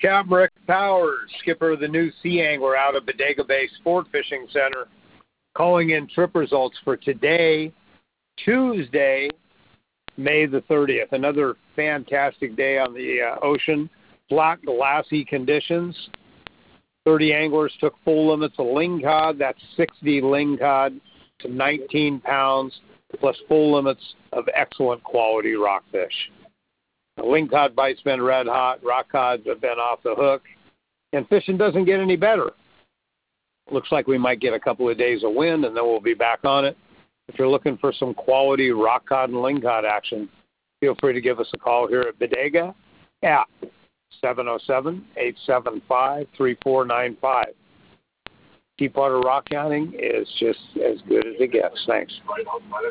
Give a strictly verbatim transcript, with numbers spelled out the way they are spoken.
Captain Rick Powers, skipper of the new Sea Angler out of Bodega Bay Sport Fishing Center, calling in trip results for today, Tuesday, May the thirtieth. Another fantastic day on the uh, ocean. Flat, glassy conditions. thirty anglers took full limits of lingcod. That's sixty lingcod to nineteen pounds, plus full limits of excellent quality rockfish. The lingcod bite's been red hot. Rock cods have been off the hook. And fishing doesn't get any better. Looks like we might get a couple of days of wind, and then we'll be back on it. If you're looking for some quality rock cod and lingcod action, feel free to give us a call here at Bodega at seven oh seven, eight seven five, three four nine five. Deepwater rock counting is just as good as it gets. Thanks.